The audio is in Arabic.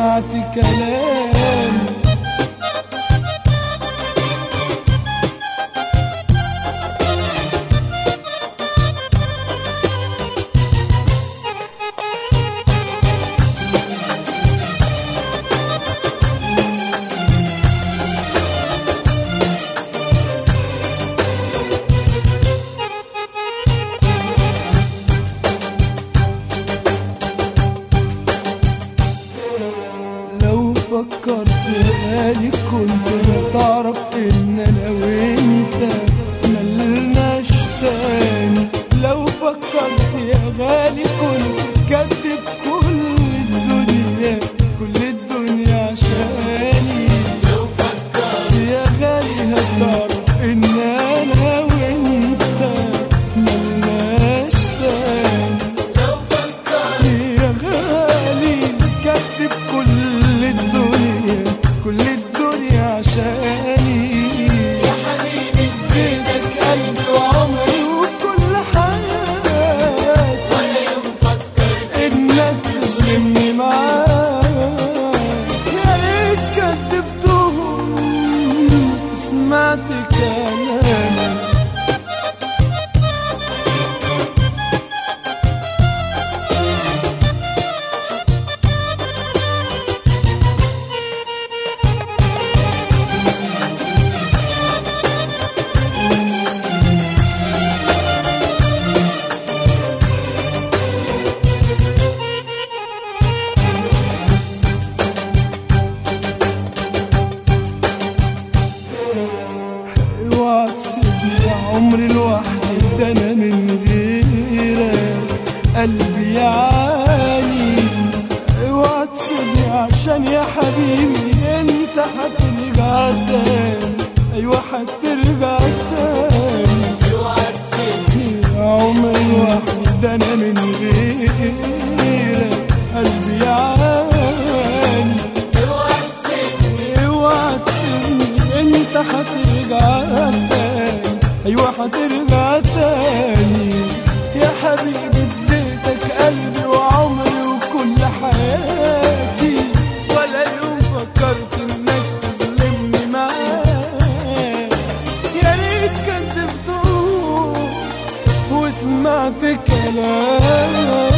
وسمعت كلامي. فكرت يا غالي كنت بتعرف ان انا وانت ملناش تاني. لو فكرت يا غالي كنت كدب كل الدنيا عشاني. لو فكرت يا غالي هتعرف ان انا وانت ملناش تاني. لو فكرت يا غالي كدب كل الدنيا عشاني. يا حبيبي اديتك قلبي وعمري وكل حياتي، ولا يوم فكرت انك تظلمني معاك. يا ريت كدبتهم وسمعت كلامي. اوعى تسيبني عمري لوحدي، ده انا من غيرك قلبي يعاني. اوعى تسيبني عشان يا حبيبي انت هترجع تاني. ايوه هترجع تاني. اوعى تسيبني عمري لوحدي، ده انا من غيرك قلبي يعاني. اوعى تسيبني انت هترجع تاني. ايوه هترجع تاني. يا حبيبي اديتك قلبي وعمري وكل حياتي، ولا يوم فكرت انك تظلمني معاك. يا ريت كدبتهم وسمعت كلام.